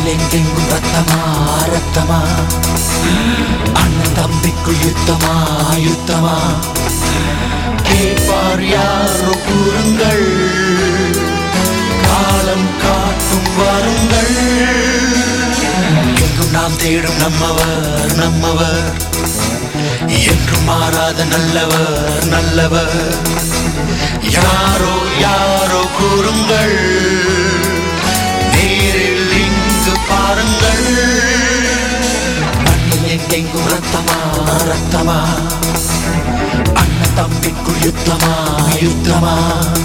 மண்ணிலெங்கெங்கும் ரத்தமா ரத்தமா, அண்ணன் தம்பிக்குள் யுத்தமா யுத்தமா, கேட்பார் யாரோ கூறுங்கள், காலம் காட்டும் வாருங்கள். எங்கும் நாம் தேடும் நம்மவர் நம்மவர், என்றும் மாறாத நல்லவர் நல்லவர், யாரோ யாரோ கூறுங்கள், நேரில் இங்கு பாருங்கள். மண்ணில் எங்கெங்கும் ரத்தமா ரத்தமா, அண்ணன் தம்பிக்குள் யுத்தமா யுத்தமா.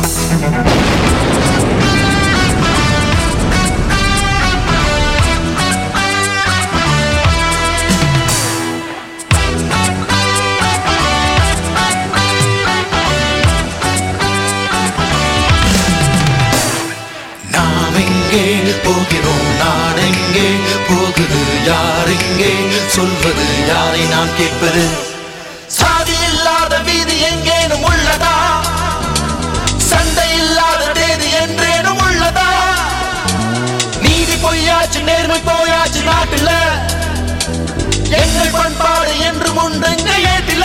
போகிறோம் நாடெங்கே போகுது, யாரெங்கே சொல்வது, யாரை நான் கேட்பது? சாதி இல்லாத வீதி எங்கேனும் உள்ளதா, சண்டை இல்லாத தேதி என்றேனும் உள்ளதா? நீதி பொய்யாச்சு நேர்மை போயாச்சு நாட்டில, எங்கள் பண்பாடு என்று உண்டுங்க ஏட்டில.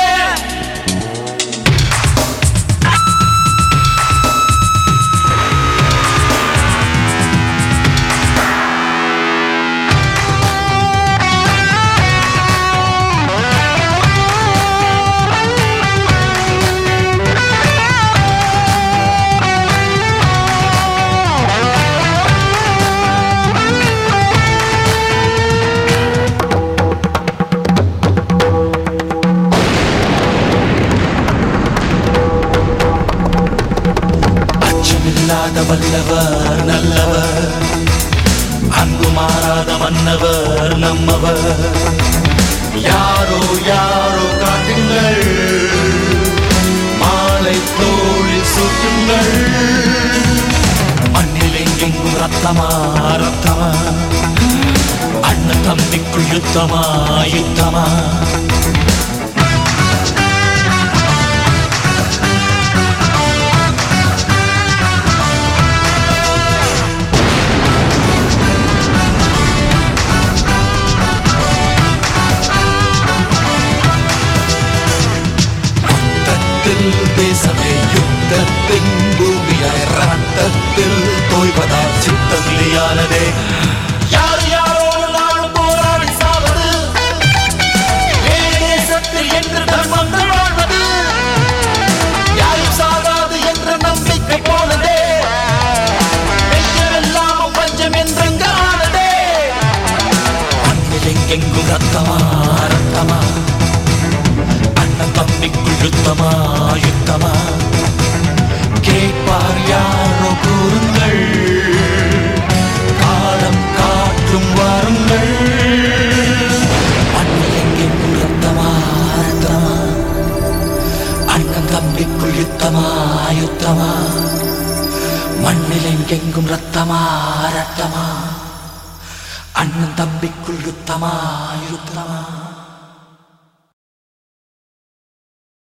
வல்லவர் நல்லவர், அன்பு மாறாத மன்னவர் நம்மவர், யாரோ யாரோ காட்டுங்கள், மாலை தோளில் சூட்டுங்கள். மண்ணில் எங்கெங்கும் ரத்தமா ரத்தமா, அண்ணன் தம்பிக்குள் யுத்தமா யுத்தமா. தேசமே யுத்தத்தின் பூமியாய் ரத்தத்தில் தோய்வதால் சித்தம் இல்லையானதே. யார் யாரோடு நாளும் போராடி சாவது, தேசத்தில் என்று தர்மம் வாழ்வது, யாரும் சாகாது என்ற நம்பிக்கை போனதே, எல்லாம் பஞ்சம் என்றெங்க ஆனதே. மண்ணில் எங்கெங்கும் ரத்தமா ரத்தமா, தம்பிக்குள் யுத்தமா யுத்தமா, கேட்பார் யாரோ கூறுங்கள், காலம் காற்றும் வாருங்கள். மண்ணில் எங்கெங்கும் ரத்தமா ரத்தமா, அண்ணன் தம்பிக்குள் யுத்தமா யுத்தமா, மண்ணில் எங்கெங்கும் ரத்தமா ரத்தமா, அண்ணன் தம்பிக்குள் யுத்தமா யுத்தமா.